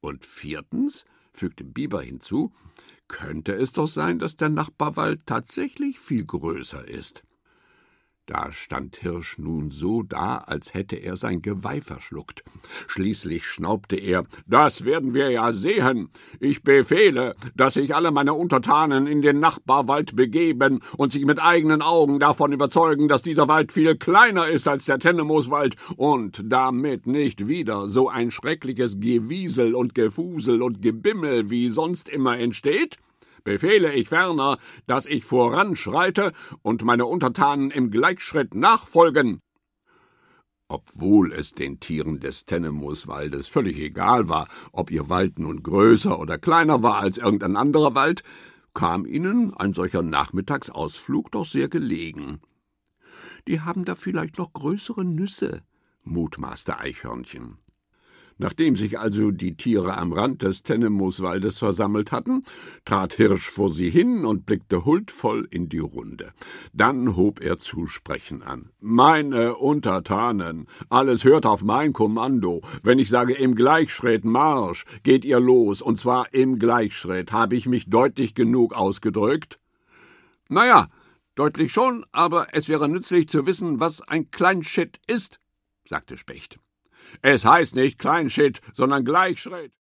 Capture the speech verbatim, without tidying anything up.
Und viertens, fügte Biber hinzu, könnte es doch sein, dass der Nachbarwald tatsächlich viel größer ist. Da stand Hirsch nun so da, als hätte er sein Geweih verschluckt. Schließlich schnaubte er, »Das werden wir ja sehen. Ich befehle, dass sich alle meine Untertanen in den Nachbarwald begeben und sich mit eigenen Augen davon überzeugen, dass dieser Wald viel kleiner ist als der Tennemooswald und damit nicht wieder so ein schreckliches Gewiesel und Gefusel und Gebimmel wie sonst immer entsteht. Befehle ich ferner, dass ich voranschreite und meine Untertanen im Gleichschritt nachfolgen.« Obwohl es den Tieren des Tennemooswaldes völlig egal war, ob ihr Wald nun größer oder kleiner war als irgendein anderer Wald, kam ihnen ein solcher Nachmittagsausflug doch sehr gelegen. »Die haben da vielleicht noch größere Nüsse«, mutmaßte Eichhörnchen. Nachdem sich also die Tiere am Rand des Tennemooswaldes versammelt hatten, trat Hirsch vor sie hin und blickte huldvoll in die Runde. Dann hob er zu sprechen an. »Meine Untertanen, alles hört auf mein Kommando. Wenn ich sage im Gleichschritt Marsch, geht ihr los, und zwar im Gleichschritt. Habe ich mich deutlich genug ausgedrückt?« »Na ja, deutlich schon, aber es wäre nützlich zu wissen, was ein Kleinschritt ist«, sagte Specht. »Es heißt nicht Kleinschritt, sondern Gleichschritt.«